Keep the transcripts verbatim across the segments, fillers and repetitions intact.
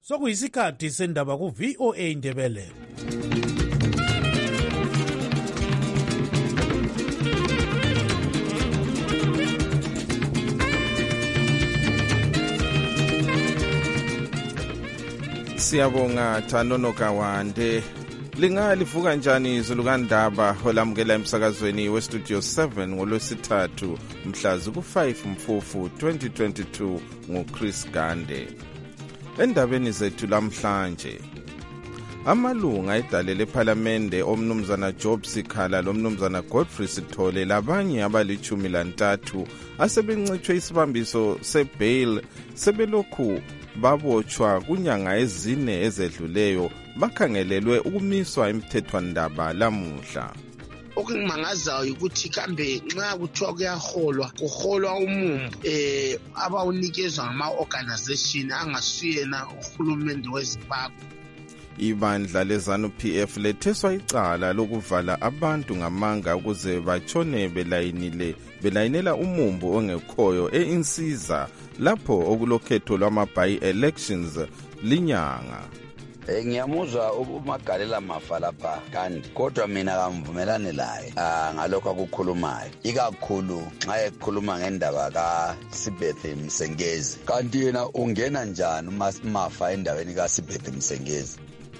sokuyisikhathi sendaba ku-V O A Ndebele. Siyabonga Thanono Kawande. Lingalivuka njani izulu kandaba olamukela emsakazweni westudio seven ngolwesithathu mhlazi ku-five Mfufu twenty twenty-two nguChris Gande. Endabeni zethu lamhlanje, amalunga edalele ephalamende omnumzana Job Sikhala lomnumzana Godfrey Sithole labanye abalichumi lantathu asebencitshwe isibambiso sebail sebelokhu babotshwa kunyanga ezine ezedluleyo bakhangelelwe ukumiswa emthethwandaba lamuhla. Okungimangazayo ukuthi kambe nxa kuthiwa kuyaholwa kuholwa umumbu eh abawunikezwa ngama-organization angasuyena uhulumende weZimbabwe. Ibandla leZANU P F letheswa icala lokuvala abantu ngamanga ukuze bachone belayinile belayinela umumbu ongekhoyo eInsiza lapho okulokhetho lwama-by-elections linyanga. Eh ngiyamuzwa uMagalela Mafa lapha kanti kodwa mina kamvumelane laye ngalokho akukhulumayo, ikakhulu nxa ekhuluma ngendaba kaSibethe Msengezi. Kanti yena ungena njani uMafa endaweni kaSibethe Msengezi?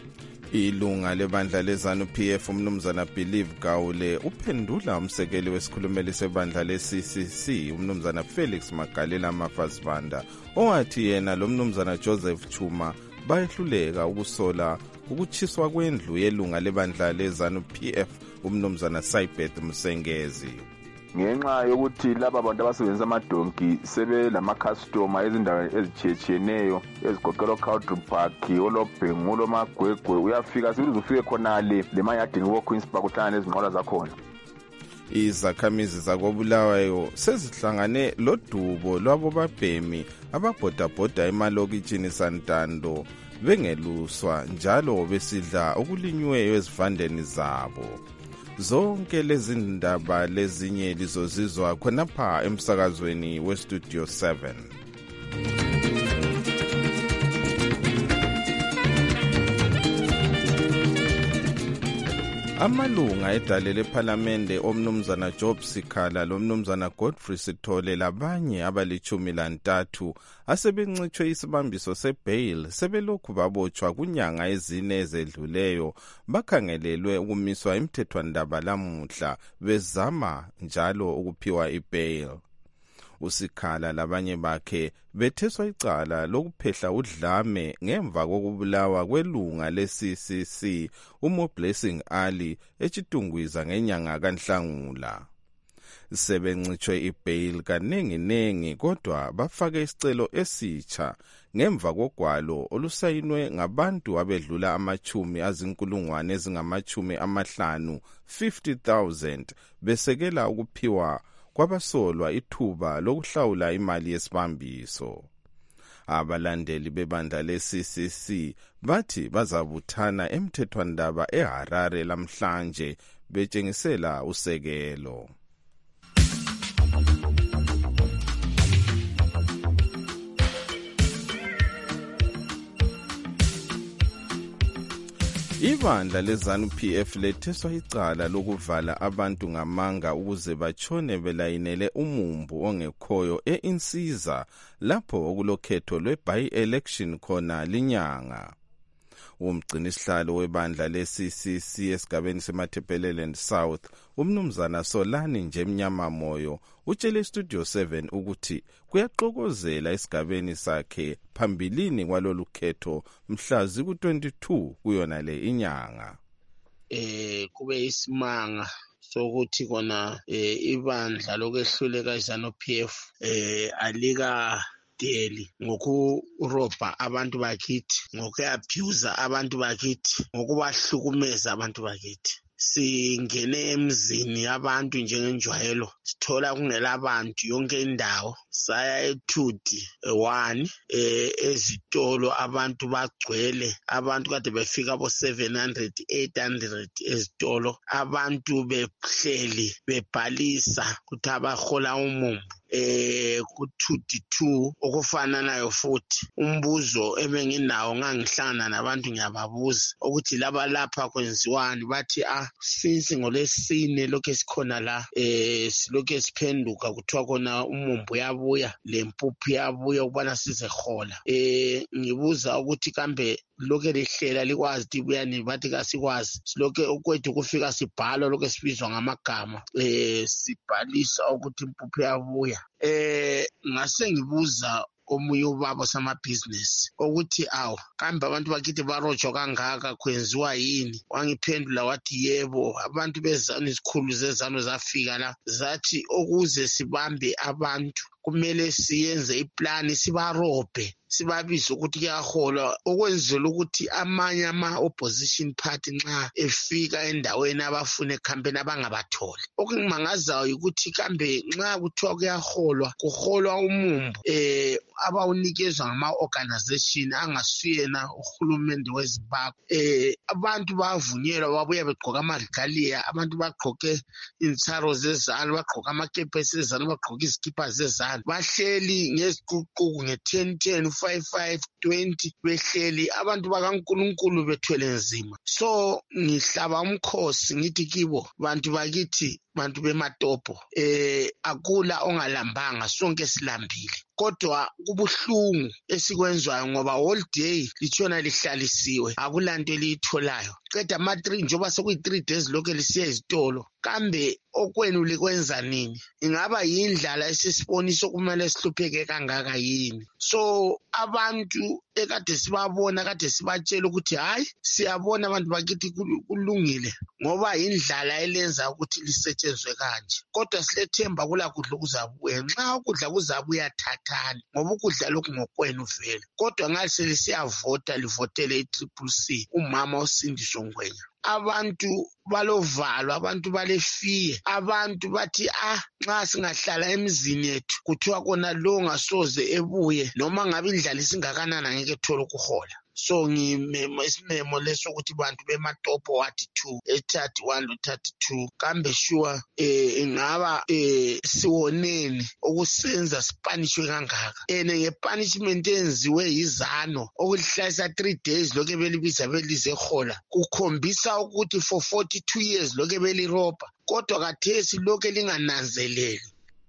Ilunga lebandla leZANU P F umnumzana Believe Gawule uphendula umsekeli wesikhulumeli sebandla le-C C C umnumzana Felix Magalela Mafasibanda owathi yena lomnumzana Joseph Chuma bayehluleka ukusola ukuchiswa kwendlu yelunga lebandla leZANU P F umnumzana Sibeth Msengezi. Ngenxa yokuthi laba bantu abasebenzisa amadonki sebe lama-customer ezindaweni ezitshiyetshiyeneyo ezigoqela Country Park, olobhengu, olomagwegwe, uyafika sibiza ufike khonale lemayadini wo-Queenspark uhlangane nezinqola zakhona. Izakhamizi zakobulawayo sezihlangane lodubo lwabo babhemi ababhodabhoda emalokitshini Santando bengeluswa njalo besidla okulinyweyo ezivandeni zabo. Zonke lezi ndaba lezinye lizozizwa khonapha emsakazweni westudio seven. Amalunga edalele ephalamende omnumzana Job Sikhala lomnumzana Godfrey Sithole labanye abalichumi lantathu asebencitshwe isibambiso sebail sebelokhu babotshwa kunyanga ezine ezedluleyo bakhangelelwe ukumiswa emthethwandaba lamuhla bezama njalo ukuphiwa ibail. Usikhala labanye bakhe betheswa icala lokuphehla udlame ngemva kokubulawa kwelunga le-C C C uMo Blessing Ali eChitungwiza ngenyanga kaNhlangula. Sebencitshwe ibail kanenginengi kodwa bafake isicelo esitsha ngemva kogwalo olusayinwe ngabantu abedlula amachumi azinkulungwane ezingamachumi amahlanu fifty thousand besekela ukuphiwa kwabasolwa ithuba lokuhlawula imali yesibambiso. Abalandeli bebandla le-C C C bathi bazabuthana emthethwandaba eHarare lamhlanje betshengisela usekelo. Ibandla leZANU P F letheswa icala lokuvala abantu ngamanga ukuze bachone belayinele umumbu ongekhoyo eInsiza lapho okulokhetho lwe-by-election khona linyanga. Umgcinisihlalo webandla le-C C C esigabeni seMatabeleland South umnumzana Solani Njemnyama Moyo utshele Studio seven ukuthi kuyaxokozela esigabeni sakhe phambilini kwalolu khetho mhlazi ku-twenty-two kuyona le inyanga. Eh kube isimanga sokuthi kona eh ibandla lokwehluleka iZANU P F eh alika deli ngokurobha abantu bakithi, ngokuabuse abantu bakithi, ngokubahlukumeza abantu bakithi. Singene emzini abantu njengenjwayelo sithola kungela abantu yonke indawo, saya eThudi one eh ezitolo abantu bagcwele, abantu kade befika bo seven hundred eight hundred ezitolo, abantu behleli bebhalisa ukuthi abahola umumbu eh ku two D two okufananayo futhi. Umbuzo ebenginawo ngangihlangana nabantu ngiyababuza ukuthi laba lapha kwenziwani, bathi ah since ngolesine lokho esikhona la eh silokho siphenduka kuthiwa kona umumbu yabuya lempuphu yabuya ukubana sizehola. Eh ngibuza ukuthi kambe lokho lihlela likwazi tibuyani bathi kasikwazi silokho okwethu kufika sibhala lokho sibizwa ngamagama eh sibhalisa ukuthi impuphu yabuya. Eh ngase ngibuza omunye ubaba samabhizinesi ukuthi awu kambe abantu bakithi barojo kangaka kwenziwa yini? Wangiphendula wathi yebo, abantu bezanu izikhulu zezano zafika la zathi okuze sibambe abantu kumele siyenze iplani sibarobhe sibabiza ukuthi kuyaholwa, okwenzela ukuthi amanye ama-opposition party nxa efika endaweni abafuna ekhampeni abangabatholi. Okungimangazayo ukuthi kambe nxa kuthiwa kuyaholwa kuholwa umumbu eh abawunikezwa ngama-organization angasuyena uhulumende weZimbabwe. Eh abantu bavunyelwa babuya begqoka ama-regalia, abantu bagqoke intsaro zezanu, bagqoka amakepesi ezanu, bagqoka izikipa zezanu, bahleli ngeziququku nge-ten ten five five twenty behleli abantu bakaNkulunkulu bethwele nzima. So ngihlaba umkhosi ngithi kibo bantu bakithi, bantu bematopo, eh akula ongalambanga, sonke silambile. Kodwa kubuhlungu esikwenzwayo ngoba all day litshona lihlalisiwe, akulanto eliyitholayo. Qeda ama three njoba sekuyi three days lokho lisiya izitolo, kambe okwenu likwenza nini? Ingaba yindlala esisiboniso kumele sihlupheke kangaka yini? So abantu ekade sibabona kade sibatshela ukuthi hayi siyabona abantu bakithi kulungile ngoba indlala elenza ukuthi lisetshenzwe kanje, kodwa silethemba kula kudla kuzabuya. Nxa ukudla kuzabuya thathani ngoba ukudla lokhu ngokwenu vele, kodwa ngathi selisiyavota livotele i-triple C umama uSindiso Ngwenya. Abantu balovalo, abantu balefiye, abantu bathi ah nxa singahlala emizini yethu kuthiwa kona lo ngasoze ebuye noma ngabe indlala isingakanani angeke ethola ukuhola. So ngimemo isimemo leso ukuthi bantu bematopo wathi two ethirty one lo thirty two kambe sure eh ingaba eh siwoneni okusenza sipanishwe kangaka ene ngepunishment enziwe yizano okuhlalisa three days lokho belibiza belize hola kukhombisa ukuthi for forty two years lokho belirobha, kodwa kathesi lokho lingananzeleli.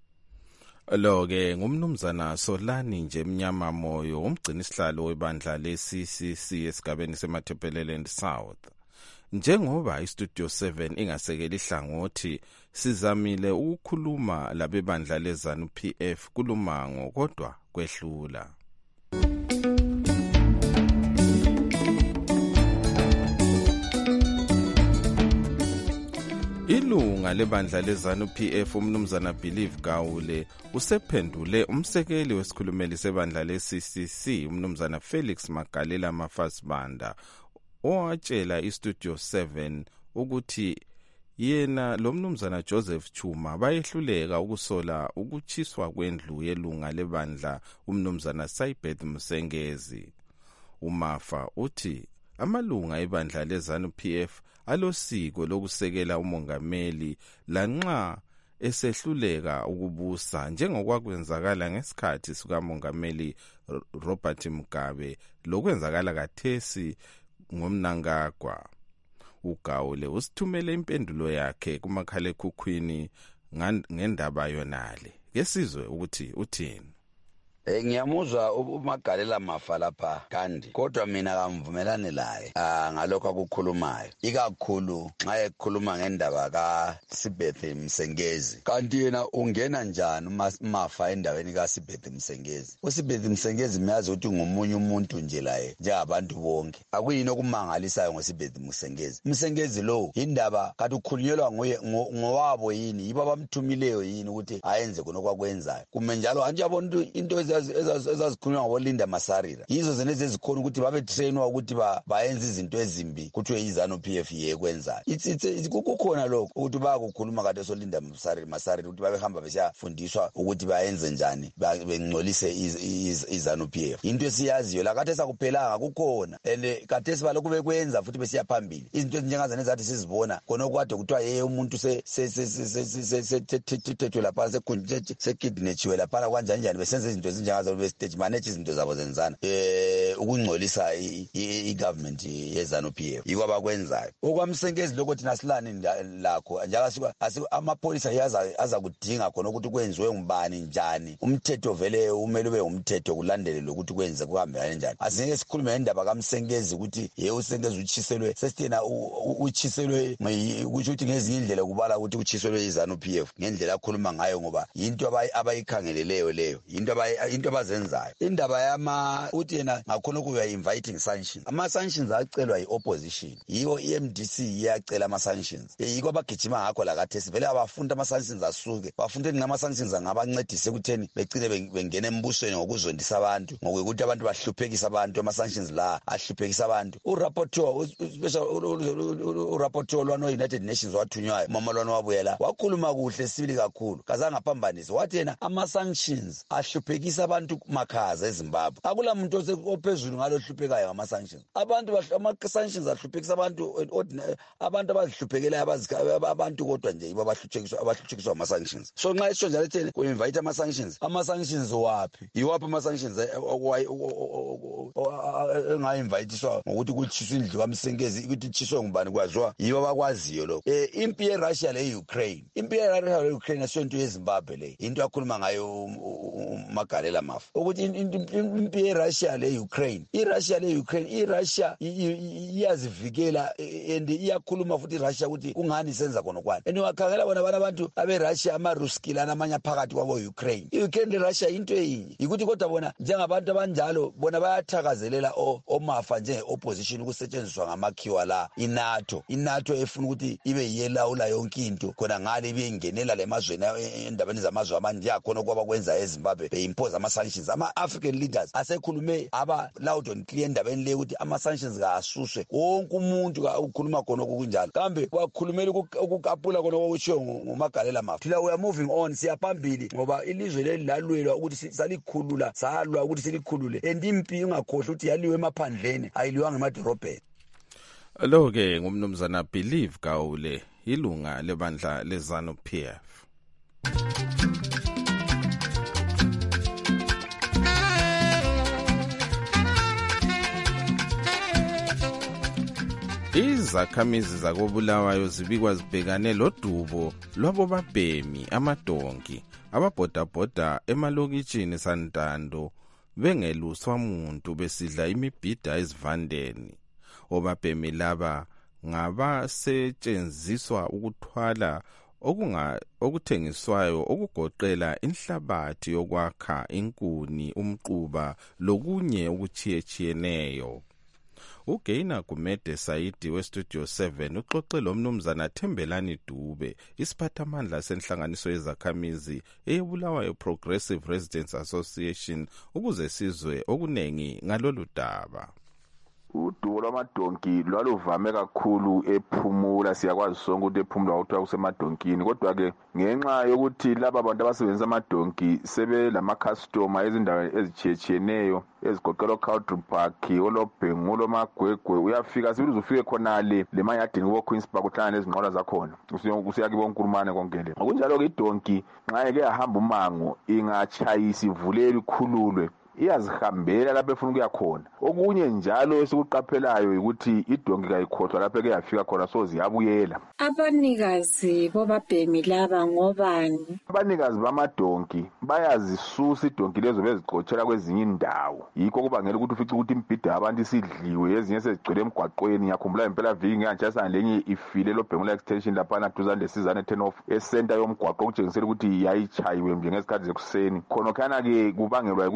Lo-ke ngumnumzana Solani nje Mnyama Moyo, umgcini sihlalo webandla le-C C C esigabeni seMatabeleland South. Njengoba iStudio seven ingasekeli ihlangothi, sizamile ukukhuluma labebandla leZANU P F kulumango kodwa kwehlula. Ilunga lebandla leZANU P F umnumzana Believe Gawule usephendule umsekeli wesikhulumeli sebandla le-C C C umnumzana Felix Magalela Mafasibanda owatshela iStudio seven ukuthi yena lo mnumzana Joseph Chuma bayehluleka ukusola ukuchiswa kwendlu yelunga lebandla umnumzana Saibeth Msengezi. Umafa uthi amalunga ebandla leZANU P F alosiko lokusekela umongameli lanxa esehluleka ukubusa njengokwakwenzakala ngesikhathi sikamongameli Robert Mugabe lokwenzakala kathesi ngomnangagwa. Ugawule usithumele impendulo yakhe kumakhalekhukhwini ngendaba yonale. Kesizwe ukuthi uthini. Eh ngiyamuzwa uMagalela Mafa lapha kandi kodwa mina kamvumelane laye ah ngalokho akukhulumayo, ikakhulu nxa ekhuluma ngendaba ka Sibeth Msengezi. Kanti yena ungena njani uMafa endaweni ka Sibeth Msengezi? uSibeth Msengezi miyazi ukuthi ngomunye umuntu nje laye njengabantu bonke. Akuyini okumangalisayo ngoSibeth Msengezi. Msengezi lo indaba kathi ukhulunyelwa nguye ngowabo yini, yibo abamthumileyo yini ukuthi ayenze khona okwakwenzayo. Kume njalo anje abantu into ezazikhulunywa ngolinda Masarira yizo zenezi ezikhona ukuthi babe trainwa ukuthi bayenze izinto ezimbi kuthiwe iZANU-P F yekwenza kukhona lokho ukuthi bayakukhuluma kade solinda Masarira ukuthi babehamba besiyafundiswa ukuthi bayenze njani bengcolise iZANU-P F into esiyaziyo la kade sakuphelanga kukhona and kade sibalokhu bekwenza futhi besiya phambili izinto ezinjengazane zathi sizibona khona okwade kuthiwa yeye umuntu se se se se se thethwe lapha sekidnetchiwe lapha kanjani njani besenze izinto ezinjengazo bestage manage izinto zabo zenzana eh ukungcolisa igovernment yeZANU-P F yiko abakwenzayo okwamsenkezi lokho thina silani lakho njalo amapolisa yaza azakudinga khona ukuthi kwenziwe ngubani njani umthetho vele umele ube umthetho kulandele lokuthi kwenze kuhambe kanjani asingeke sikhulume ngendaba kaMsenkezi ukuthi ye uSenkezi uchiselwe sesithena uchiselwe ukuthi uthi ngezinye indlela kubala ukuthi uchiselwe iZANU-P F ngendlela akhuluma ngayo ngoba into abayikhangeleleyo leyo into into abazenzayo indaba yama uthi yena ngakhona kuya inviting sanctions ama sanctions acelwa iopposition yiwo iM D C iyacela ama sanctions yiko abagijima ngakho la kathi sivele abafunda ama sanctions asuke bafunda ngama sanctions angabancedise ukutheni becine bengena embusweni ngokuzondisa abantu ngokuthi abantu bahluphekisa abantu ama sanctions la ahluphekisa abantu urapporteur special urapporteur lwano United Nations wathunywayo mamalwana wabuyela wakhuluma kuhle sibili kakhulu kazange aphambanise wathi yena ama sanctions ahluphekisa abantu makhaza eZimbabwe akula muntu ophezulu ngalo hluphekayo ngama sanctions abantu ama sanctions ahluphekisa abantu abantu abazihluphekelayo abantu kodwa nje yibo abahluphekiswa abahluphekiswa ama sanctions so nxa isho njalo ethene ku invite ama sanctions ama sanctions wapi yiwaphi ama sanctions enga inviteiswa ngokuthi kuchiswe indlu kaMsenkezi ukuthi chiswe ngubani kwaziwa yibo abakwaziyo lokho eh impi yeRussia le Ukraine impi yeRussia le Ukraine asonto yeZimbabwe le into akhuluma ngayo Magalela Mafu ukuthi impi yeRussia le Ukraine iRussia le Ukraine iRussia iyazivikela and iyakhuluma futhi iRussia ukuthi kungani senza khona kwani and wakhangela bona abantu abeRussia amaRuski lana amanya phakathi kwabo Ukraine iUkraine leRussia into eyinye ukuthi kodwa bona njengabantu abanjalo bona bayathakazelela omafa nje opposition ukusetshenziswa ngamakhiwa la iNATO iNATO efuna ukuthi ibe yelawula yonke into khona ngale ibe ingenela lemazweni endabeni zamazwe amanje yakhona kwaba kwenza eZimbabwe beimpose ama sanctions ama African leaders asekhulume aba loud and clear endabeni le ukuthi ama sanctions kasuswe wonke umuntu ukhuluma khona okunjalo kambe wakhulumela ukukapula khona okushiwo nguMagalela Mafu thina we are moving on siyaphambili ngoba ilizwe leli lalwelwa ukuthi salikhulula salwa ukuthi silikhulule endimpi ingakhohle ukuthi yaliwe emaphandleni ayiliwanga emadorobheni lo ke ngumnumzana Believe Gawule ilunga lebandla leZANU-P F Izakhamizi zakobulawayo zibikwa zibhekane lodubo lwabo babhemi amadonki ababhodabhoda emalokitshini Santando bengeluswa muntu besidla imibhida ezivandeni obabhemi laba ngabasetshenziswa ukuthwala okunga okuthengiswayo okugoqela inhlabathi yokwakha inkuni umquba lokunye okuchiyechiyeneyo uGaina Gumede Saidi weStudio seven uxoxe lo mnumzana Thembelani Dube isiphathamandla senhlanganiso yezakhamizi eyebulawayo Progressive Residents Association ukuze sizwe okunengi ngalolu daba udubo lwamadonki lwaluvame kakhulu ephumula siyakwazi sonke ukuthi ephumula ukuthiwa kusemadonkini kodwa ke ngenxa yokuthi laba bantu abasebenzisa amadonki sebe lama customer ezindaweni ezitshiyeneyo ezigoqela Country Park olobhengu olomagwegwe uyafika sibiza ufike khona le lemayadini wo Queens Park uhlangana nezinqola zakhona usiyaki bonkurumane konke le ngokunjalo ke idonki nxa eke yahamba umango ingachayisa ivulele ikhululwe iyazihambela lapho efuna ukuya khona okunye njalo esikuqaphelayo ukuthi idonki kayikhohlwa lapho eke yafika khona so ziyabuyela abanikazi bobabhemi laba ngobani abanikazi bamadonki bayazisusa idonki lezo bezigcotshela kwezinye indawo yikho kubangela ukuthi ufice ukuthi imbhida abantu isidliwe ezinye sezigcwele emgwaqweni ngiyakhumbula impela viki ngiyanjasa lenye ifile lo Bhengu extension lapha na duzane lesizane ten of esenta yomgwaqo okutshengisela ukuthi yayichayiwe nje ngesikhathi zekuseni khona kana ke kubangelwa ukuthi bona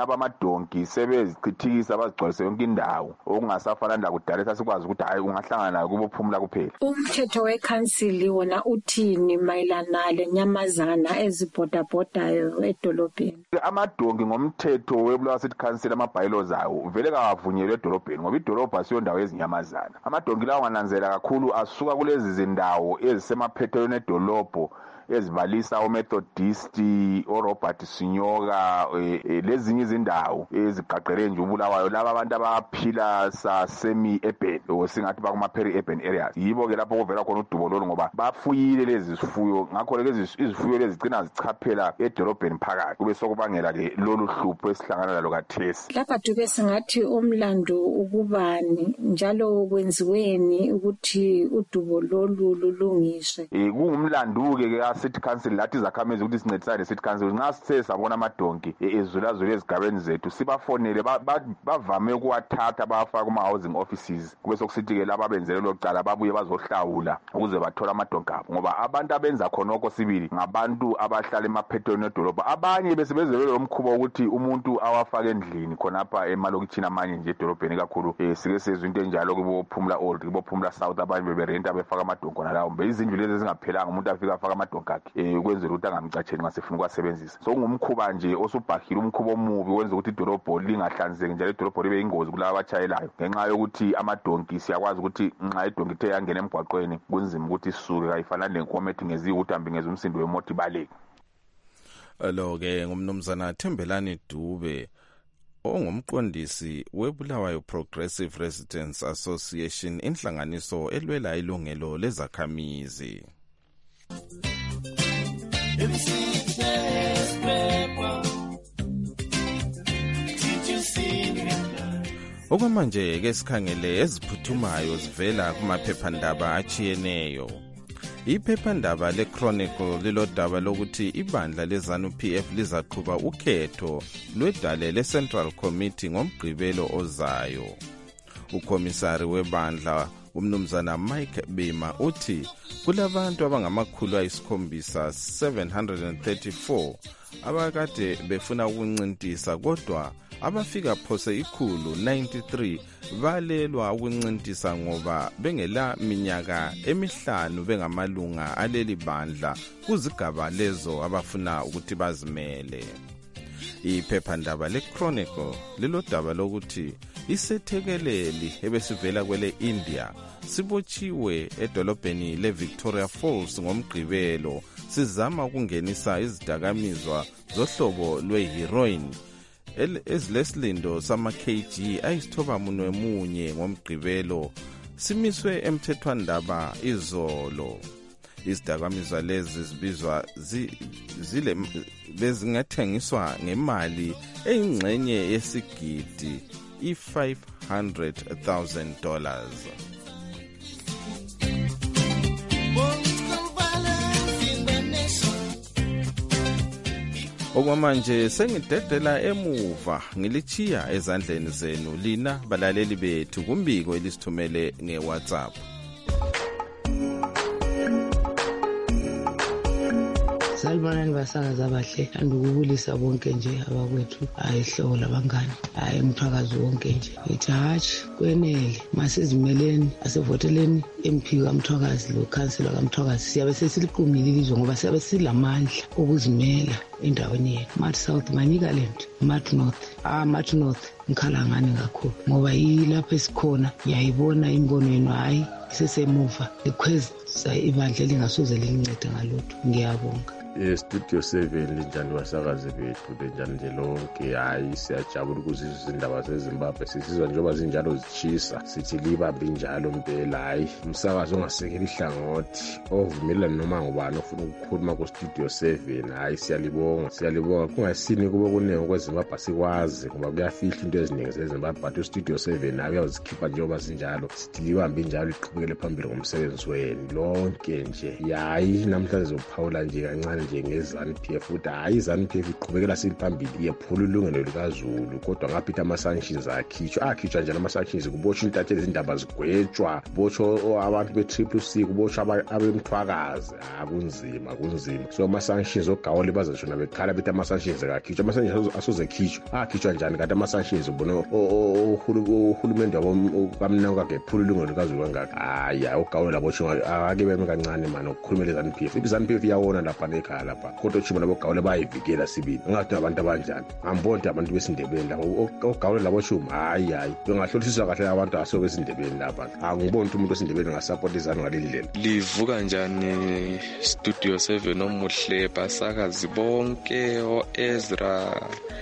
laba amadonki sebezichithikisa bazigcwalise yonke indawo okungasafana lakudala sasikwazi ukuthi hayi ungahlangana nayo kubophumula kuphela. Umthetho wekhansili wona uthini mayelana lenyamazana ezibhodabhodayo edolobheni? Amadonki ngomthetho weBulawayo City Council ama-bylaws awo vele kawavunyelwe edolobheni ngoba idolobha asiyo ndawo yezinyamazana. Amadonki lawo ngananzela kakhulu asuka kulezi zindawo ezisemaphethelweni edolobho ezibalisa oMethodist, oRobert Sinyoka, lezinye izindawo ezigqagqele nje uBulawayo, laba abantu abaphila sa semi urban singathi bakuma peri urban areas. Yibo ke lapho kuvela khona udubo lolu ngoba bafuyile lezi zifuyo, ngakho lezi izifuyo lezi zigcina zichaphela edolobheni phakathi, kube sokubangela ke lolu hlupho esihlangana lalo kathesi. Lapha duke singathi umlando ukubani njalo kwenziweni ukuthi udubo lolu lulungiswe. Eh kungumlando ke ke City Council lathi zakhamizi ukuthi sincedisane City Council nxa sithe sabona amadonki ezulazula ezigabeni zethu sibafonele bavame ukuwathatha bafaka kuma housing offices, kube sokusithi ke laba benzele lokuqala babuye bazohlawula ukuze bathola amadonki abo ngoba abantu abenza khonoko sibili ngabantu abahlala emaphethelweni edolobha. Abanye besebenzele lo mkhuba ukuthi umuntu awafake endlini khonapha emalokitshini amanye nje edolobheni kakhulu. Eh sike sezwe into enjalo kubophumula old kubophumula south abanye beberenta befaka amadonki nalawo mbe izindlu lezi zingaphelanga umuntu afika afaka amadonki eh ukwenzela ukuthi angamcatsheli ngasefuna ukwasebenzisa. So ngumkhuba nje osubhahile, umkhuba omubi wenza ukuthi idolobho lingahlanzeki njalo idolobho libe ingozi kulabo abatshayelayo ngenxa yokuthi amadonki siyakwazi ukuthi nxa idonki ithe yangena emgwaqweni kunzima ukuthi isuke kayifana lenkomo ethi ngezi ukuthi hambe ngezi umsindo wemoto ibaleke. Lo ke ngumnumzana Thembelani Dube ongumqondisi weBulawayo Progressive Residents Association, inhlanganiso elwela ilungelo lezakhamizi. Okwamanje ke sikhangele eziphuthumayo zivela kumaphephandaba achiyeneyo. Iphephandaba leChronicle lilodaba lokuthi ibandla leZANU-P F lizaqhuba ukhetho lwedale leCentral Committee ngomgqibelo ozayo. Ukomisari webandla umnumzana Mike Bima uthi kulabantu abangamakhulu ayisikhombisa seven hundred thirty-four abakade befuna ukuncintisa kodwa abafika phose ikhulu ninety-three balelwa ukuncintisa ngoba bengela minyaka emihlanu bengamalunga aleli bandla kuzigaba lezo abafuna ukuthi bazimele. Iphephandaba leChronicle lilodaba lokuthi isethekeleli ebesivela kwele India sibotshiwe edolobheni leVictoria Falls ngomgqibelo sizama ukungenisa izidakamizwa zohlobo lweheroin ezilesilindo sama-K G ayisithoba munwe munye ngomgqibelo simiswe emthethwandaba izolo. Izidakamizwa lezi zibizwa zile bezingathengiswa ngemali eyingxenye yesigidi i-five hundred thousand dollars. Okwamanje sengidedela emuva ngilichiya ezandleni zenu lina balaleli bethu kumbiko elisithumele ngeWhatsApp. Salibonani basakazi abahle, andukubulisa bonke nje abakwethu, ayihlobo labangani, hayi umthakazi wonke nje. Ethi hatshi kwenele masizimeleni asivoteleni M P kaMthwakazi lo councilor kaMthwakazi, siyabe sesiliqumile ilizwe ngoba siyabe silamandla okuzimela endaweni yethu. Mat South Manicaland, Mat North, ah Mat North ngikhala ngani kakhulu ngoba yilapho esikhona ngiyayibona imbono yenu hayi isesemuva likhweza ibandla lingasoze lincede ngalutho. Ngiyabonga. Studio seven linjani basakazi bethu lenjani nje lonke, hayi siyajabula ukuzizwa izindaba zeZimbabwe sisizwa njengoba zinjalo zichisa sithi libambe njalo impela. Hayi umsakazi ongasekeli ihlangothi ovumelana noma ngubani ofuna ukukhuluma ku Studio seven, hayi siyalibonga siyalibonga kungasini kube kunenge kweZimbabwe sikwazi ngoba kuyafihla into eziningi zeZimbabwe, but Studio seven nayo uyazikhipha njengoba zinjalo sithi libambe njalo iqhubekele phambili ngomsebenzi wenu lonke nje. Hayi namhlanje zophawula nje kancane nje ngeZANU-P F ukuthi hayi iZANU-P F iqhubekela siphambili yephula ulungelo likaZulu, kodwa ngaphi ama-sanctions akhitshwa akhitshwa njalo ama-sanctions kubotshwa intatheli izindaba zigwetshwa botsho abantu be-Triple C kubotshwa abemthwakazi. Kunzima kunzima, so ama-sanctions ogawole bazashona bona bekhala bethi ama-sanctions akakhitshwa ama-sanctions asozekhitshwa akhitshwa njani kanti ama-sanctions ubona uhulumende wabo kamnako kake phula ilungelo likazulu kangaka hayi ugawule labotsho ake beme kancane mani ukukhulumela izanu P F izanu P F iyawona lapha nekhaya lapha kodwa utshumo labogawule bayivikela sibili ungathi abantu abanjani ambonde abantu besindebeni lapha ugawule labotshumo hayi hayi bengahlolisiswa kahle abantu asoke esindebeni lapha angiboni umuntu wesindebeni ngasapota izanu ngaleli ndlela. Livuka njani Studio seven omuhle basakazi bonke o-Ezra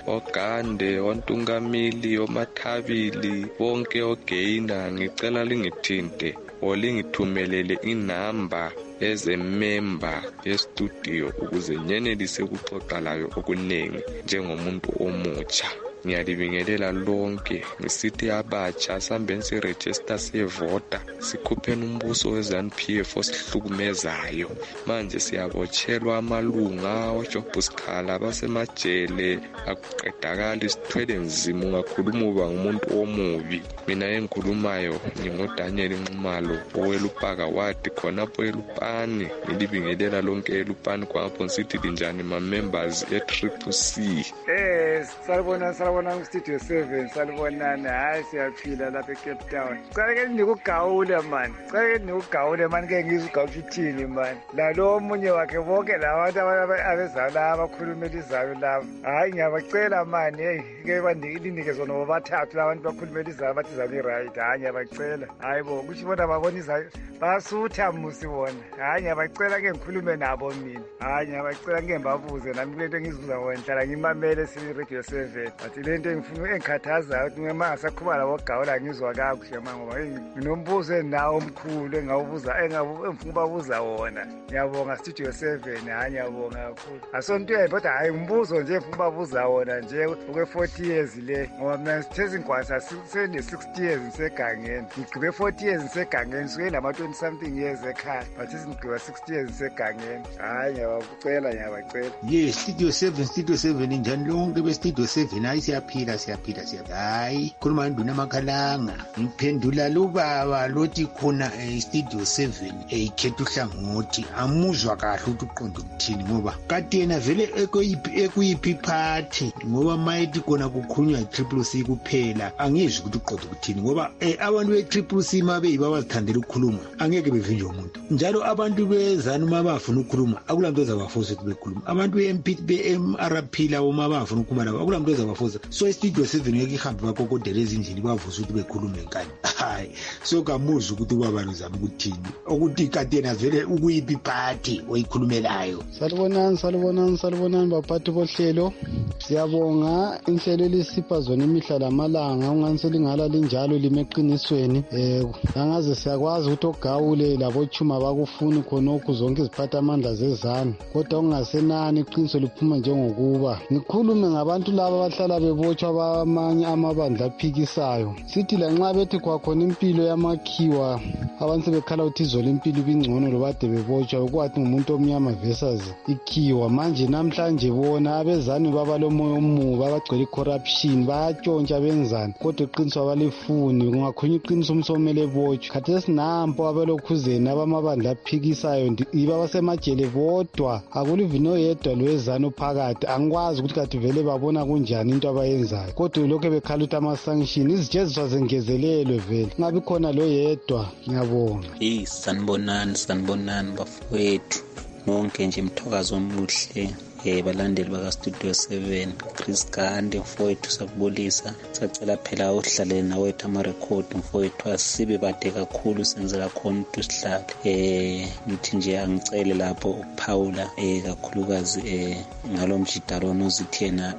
oGande ontungamili oMathabili bonke oGeina ngicela lingithinte olingithumelele inamba ezemember yestudio ukuze nyenelise ukuxoxa layo okuningi njengomuntu omutsha. Ngiyalibingelela lonke ngisithi abatsha sambeni siregister siyevota sikhupheni umbuso wezanu P F osihlukumezayo manje siyabotshelwa amalunga oJobhusikhala basemajele akuqedakala isithwele nzima ungakhuluma uba ngumuntu omubi. Mina engikhulumayo ngingoDaniel Nxumalo owelupaka wadi khonapho elupani. Ngilibingelela lonke elupani kwapho nsithi linjani ma members e-Triple C. Eh salibona salibona Studio seven salibonana hayi siyaphila lapha eCape Town. Cela ke nikugawule man. Cela ke nikugawule man ke ngizugawusha ithini man. La lo omunye wakhe bonke labantu abezala abakhulumela izalo labo. Hayi ngiyabacela man hey ke bandinike zona bobathathu labantu bakhulumela izalo bathi izalo right. Hayi ngiyabacela. Hayi bo kusho bona babona izalo basutha musi wona. Hayi ngiyabacela ke ngikhulume nabo mina. Hayi ngiyabacela ngeke mbabuze nami kulento engizibuza wona hlala ngimamele si Radio seven. Bathi lento engifuna engikhathaza ukuthi uma ngasakhuluma labo gawula ngizwa kakuhle manje ngoba nginombuzo enawo omkhulu engawubuza engifuna ukubabuza wona. Ngiyabonga Studio seven hayi ngiyabonga kakhulu. Asonto kodwa hayi umbuzo nje engifuna ukubabuza wona nje ukwe forty years le ngoba mina sithezi inkwasa sene sixty years ngisegangeni. Ngigqibe forty years ngisegangeni suke lama twenty something years ekhaya but ngigqiba sixty years ngisegangeni. Hayi ngiyabacela ngiyabacela. Yes Studio seven Studio seven njani lonke be Studio seven hayi siyaphila siyaphila siyaphila hayi khuluma nduna makhalanga ngiphendula lobaba lothi khona Studio seven ekhetha uhlangothi amuzwa kahle ukuthi uqonda ukuthini ngoba kade yena vele ekuyiphi party ngoba mayithi kona kukhulunywa iTriple C kuphela angizwi ukuthi uqonda ukuthini ngoba abantu beTriple C mabe ibabazithandela ukukhuluma angeke bevinje umuntu njalo abantu bezanu mabafuna ukukhuluma akulanto ezabafosa ukuthi bekhuluma abantu be-M P be-M R P lawo mabafuna ukukhuluma labo akulanto ezabafosa so iStudio seven ngeke ihambe bakokodela ezindlini bavusa ukuthi bekhulume nkani hayi so kamuzi ukuthi ubabalo zami ukuthini ukuthi kade yena vele ukuyiphi party oyikhulumelayo. Salibonani salibonani salibonani baphathi bohlelo siyabonga inhlelo lisipha zona imihla lamalanga unganisela ingala linjalo limeqinisweni eh angaze siyakwazi ukuthi ogawule labochuma bakufuni khonokho zonke iziphatha amandla zezanu kodwa ungasenani iqiniso liphuma njengokuba ngikhulume ngabantu laba abahlala bebotshwa abamanye amabandla aphikisayo sithi lanxa bethi kwakhona impilo yamakhiwa abantu sebekhala ukuthi izolo impilo ibingcono lobade bebotshwa ukwathi ngumuntu omnyama versus ikhiwa manje namhlanje bona abezani baba lomoya omubi abagcwele corruption bayatshontsha benzani kodwa iqiniso abalifuni kungakhulunywa iqiniso umsomele botshwa khathi sinampo abelokhuzeni abamabandla aphikisayo iba basemajele bodwa akulivino yedwa lwezani phakathi angikwazi ukuthi kathi vele babona kunjani into abayenzayo kodwa lokho bekhala ukuthi ama-sanction izijeziswa zengezelelwe vele ngabi khona lo yedwa ngiyabonga. Hey sanibonani sanibonani bafowethu nonke nje mthokazo omuhle eh balandeli baka Studio seven Chris Gande mfowethu sakubulisa sacela phela uhlale nawethu ama record mfowethu asibe bade kakhulu senzela khona ukuthi sihlale eh ngithi nje angicele lapho uPaula eh kakhulukazi eh ngalomjidalona uzithena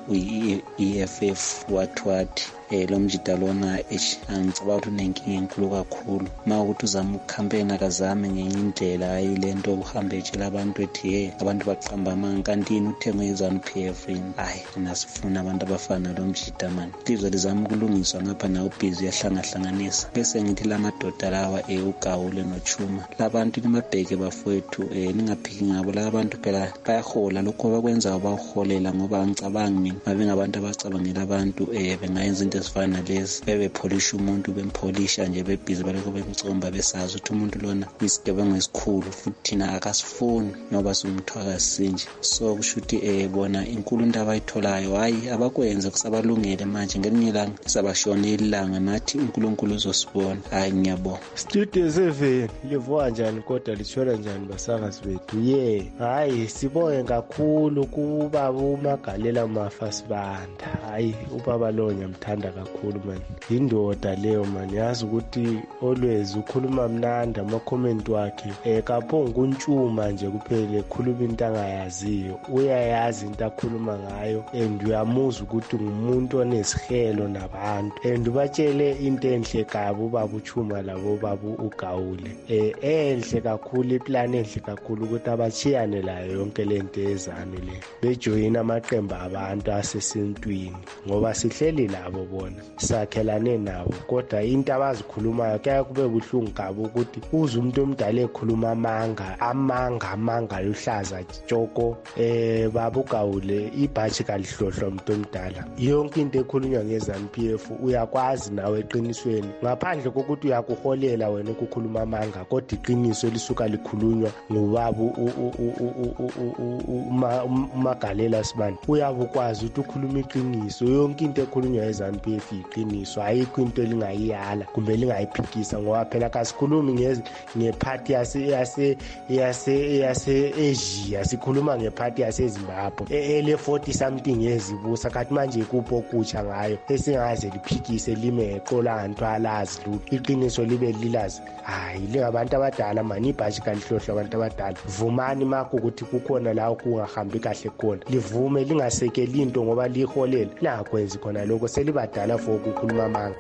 uE F F what what eh lo mjidalona angicabanga ukuthi unenkinga enkulu kakhulu mawukuthi uzama ukucampaign akazame ngenye indlela ayilento uhambe etshela abantu ethi hey abantu baqamba amankantini uthenge izanu P F hayi nasifuna abantu abafana lo mjida man lizo lizama ukulungiswa ngapha na ubhizi yahlangahlanganisa bese ngithi lamadoda lawa eugawule nochuma labantu nimabheke bafowethu eh ningaphiki ngabo labantu phela bayahola lokho bakwenza abaholela ngoba angicabangi mina babe ngabantu abacabangela abantu eh bengayenza izinto ezifana nalezi bebepholisha umuntu bempholisha nje bebhizi balokho bemcomba besazi ukuthi umuntu lona uyisigebengu esikhulu futhi thina akasifuni noba sumthwakazi nje. So kusho ukuthi eh bona inkulu into abayitholayo hayi abakwenze kusabalungile manje ngelinye ilanga sabashona ilanga nathi uNkulunkulu uzosibona. Hayi ngiyabonga. Studio seven livuka njani kodwa lithwela njani basakazi bethu? Ye hayi sibonge kakhulu kuba uMagalela Mafasibanda. Hayi ubaba lo ngiyamthanda kakhulu man, indoda leyo man, yazi ukuthi always ukhuluma mnandi, ama comment wakhe eh kaphonga kuntshuma nje kuphela ekhuluma into angayaziyo, uyayazi into akhuluma ngayo and uyamuzwa ukuthi ngumuntu onesihelo nabantu and ubatshele into enhle kabi ubaba uChuma labo baba uGawule eh enhle kakhulu, iplan enhle kakhulu ukuthi abachiyane layo yonke lento ezane le, bejoyina amaqembu abantu asesintwini ngoba sihleli labo bona sakhelane nabo. Kodwa into abazikhulumayo kuya kube buhlungu kabi ukuthi uze umuntu omdala ekhuluma amanga amanga amanga luhlaza tshoko eh baba uGawule ibhashi kalihlohlo umuntu omdala. Yonke into ekhulunywa ngeZanu P F uyakwazi nawe eqinisweni, ngaphandle kokuthi uyakuholela wena ukukhuluma amanga, kodwa iqiniso lisuka likhulunywa ngubaba uMagalela Sibanda. Uyabukwazi ukuthi ukhuluma iqiniso, yonke into ekhulunywa ngeZanu P F iqiniso, ayikho into elingayiyala kumbe lingayiphikisa ngoba phela kasikhulumi ngezi ngephathi yase yase yase yase Asia, sikhuluma ngephathi yase Zimbabwe ele forty something yezibusa, kathi manje kupho okutsha ngayo esingaze liphikise lime eqola ngantwalazi lutho, iqiniso libe lilazi. Hayi lingabantu abadala mani, ibhashi kalihlohlo abantu abadala. Vumani makho ukuthi kukhona la kungahambi kahle khona, livume lingasekeli into ngoba liholela lakwenza khona lokho, selibadala for ukukhuluma amanga.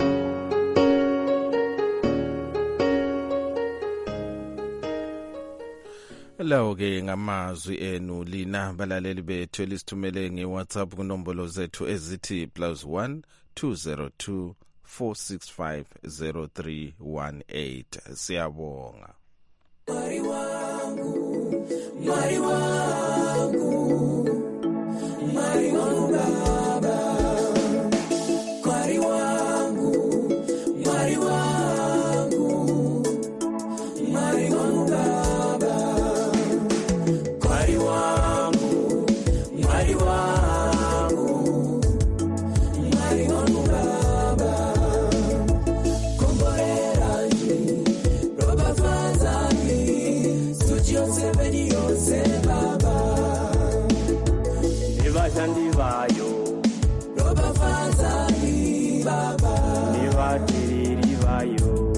Lawo ke ngamazwi enu lina balaleli bethu elisithumele ngeWhatsApp kunombolo zethu ezithi plus one two zero two four six five zero three one eight. Siyabonga. Mari wangu, mari wangu, mari wangu baba. Kwari wangu, mari wangu, mari wangu baba. Kwari wangu, mari wangu, mari wangu baba. Komborera nji, roba fazani, studio seven yose baba. Nevashandi vayo, roba fazani baba. Nevatiriri vayo,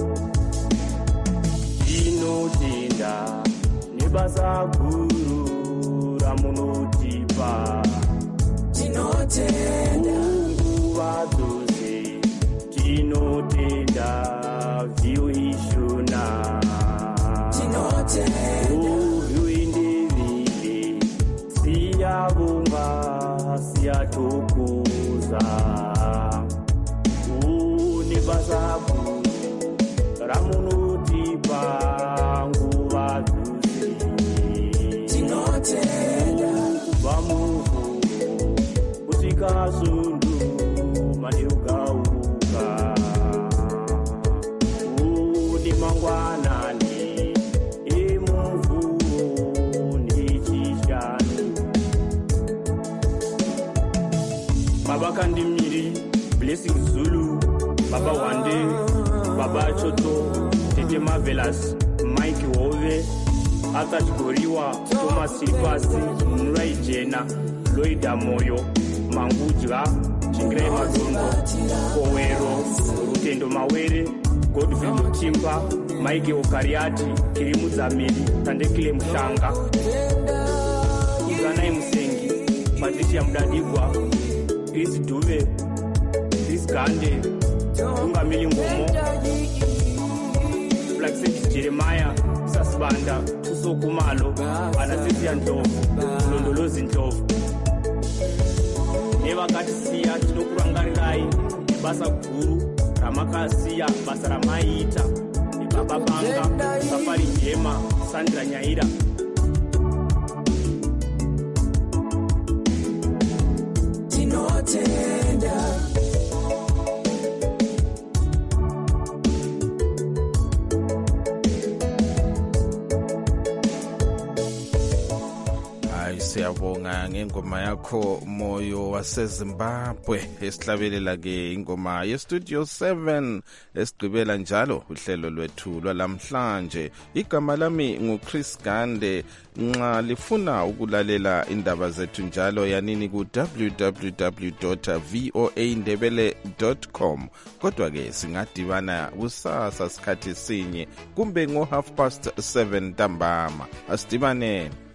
inotinda, nebasa guru ramunotipa. Tinotenda, nguva dzose, tinotenda, view ishuna. Tinotenda, uvyu indivili, siyabonga, siyatukuza. Unibasa guru ramunotipa nguva dzose. Tinotenda, vamuvu kusika sundu maniugauka. Uni mangwanani imuvu nichishanu. Baba Kandimiri, Blessing Zulu, Baba Wande, Baba Choto, Tete Marvelous, Mike Hove, Atash Goriwa, Thomas Silvasi, Nurai Jena, Loida Moyo, Mangujra, Chingre Madondo, Kowero, Rutendo Mawere, Godfrey Muchimba, Mike Okariati, Kirimu Zamili, Tandekile Mshanga, Igana Musengi, Patricia Mdadibwa, Chris Duve, Chris Gande, Ungamili Ngomo, Black Saint Jeremiah, Sasbanda, Tuso Kumalo, Anastasia Ndovu, Londolozi Ndovu. Neva Katisia, Chinokurangarirai, Basa Guru, Ramakasiya, Basa Ramaita, Baba Banga, Safari Jema, Sandra Nyaira. Tinotenda, siyabonga ngengoma yakho Moyo waseZimbabwe. Esihlabelela ke ingoma ye Studio seven esigqibela njalo uhlelo lwethu lwalamhlanje. Igama lami nguChris Gande. Nxa lifuna ukulalela indaba zethu njalo yanini ku w w w dot voa dot com. Kodwa ke singadibana kusasa sikhathi sinye kumbe ngo half past seven ntambama. Asidibane.